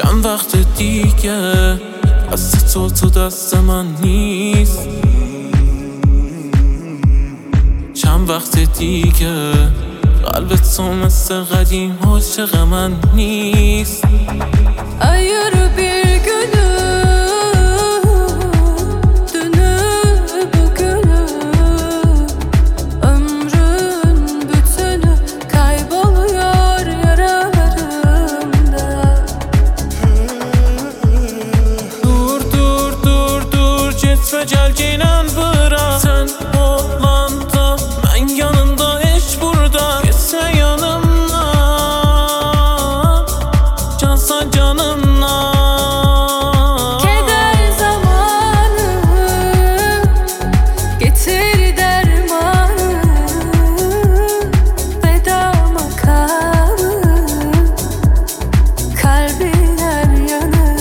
چند وقت دیگه دست تو دست من نیست. چند وقت دیگه قلب تو مثل قدیم عاشق من نیست. Ayır bir gülü, dünü bugünü, ömrün bütünü kayboluyor yaralarımda. Dur gitme gel ceylan bırak. Sen olanda ben yanında eş burada. Gitme yanımdan, cansan canımdan. Keder zamanı getir dermanı, veda makamı kalbin her yanı.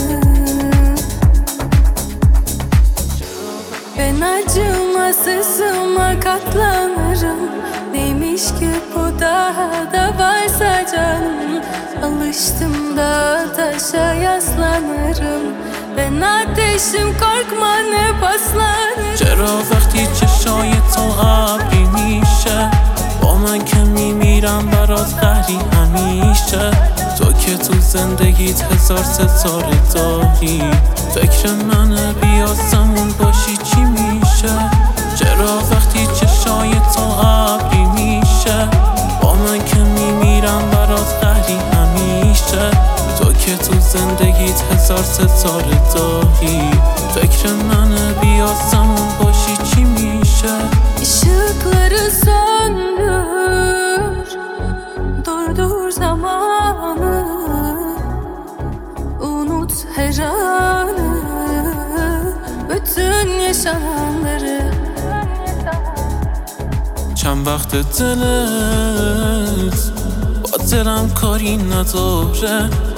Ben acımasızıma katlanırım. Neymiş ki bu daha da varsa canım. Alıştım da taşa yaslanırım. Ben ateşim korkma ne paslanırım. چرا وقتی چشای تو ابری میشه با من که میمیرم برات قهری همیشه. تو که تو زندگیت هزار ستاره داری، فکر منه بیاسمون باشی چی میشه. چرا وقتی چشای تو ابری میشه با من که میمیرم برات قهری همیشه. تو که تو زندگیت هزار ستاره داری، فکر منه بیاسمون باشی چی میشه. Işıkları söndür, durdur zamanı, unut her anı, bütün yaşananları. چند وقت دلت با دلم کاری نداره.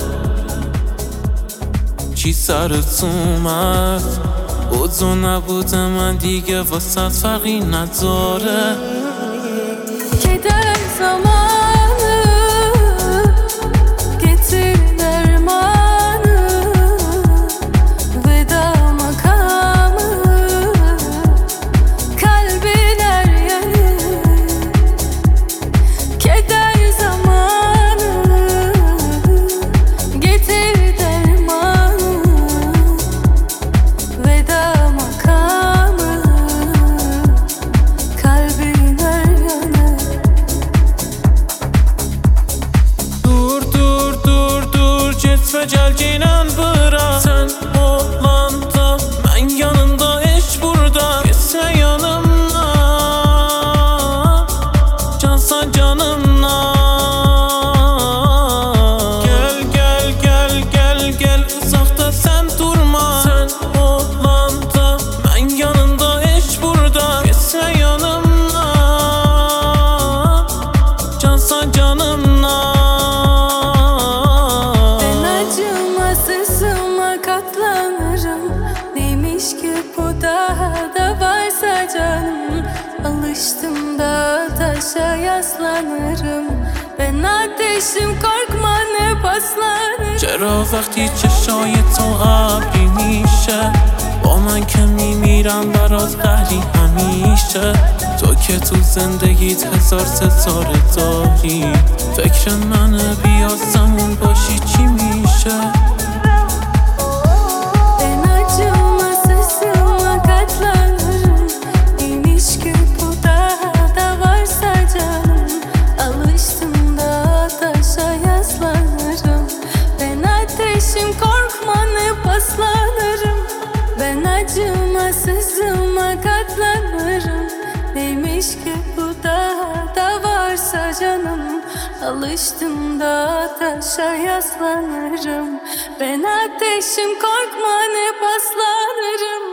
چی سرت اومد بود و نبود من دیگه واسه فرقی نداره. Keder zamanı getir dermanı, veda makamı kalbin her yanı. Keder zamanı getir dermanı, veda makamı kalbin her yanı. Dur gitme gel ceylan bırak. Sen olanda ben yanında eş burada. Gitme yanımdan, cansan canımdan. Gel uzakta sen durma. Sen olanda ben yanında eş burada. Gitme yanımdan, cansan canımdan. Ben acımasızıma katlanırım. Neymiş ki bu daha da varsa canım. Alıştım da taşa yaslanırım. Ben ateşim korkma ne paslanırım. چرا وقتی چشای تو ابری میشه با من که میمیرم برات قهری همیشه. تو که تو زندگیت هزار ستاره داری، فکر منه بیاسمون باشی چی میشه. Ben acımasızıma katlanırım. Neymiş ki bu daha da varsa canım. Alıştım da taşa yaslanırım. Ben ateşim korkma ne paslanırım. Ben acımasızıma katlanırım. Neymiş ki bu daha da varsa canım. Alıştım da taşa yaslanırım. Ben ateşim korkma ne paslanırım.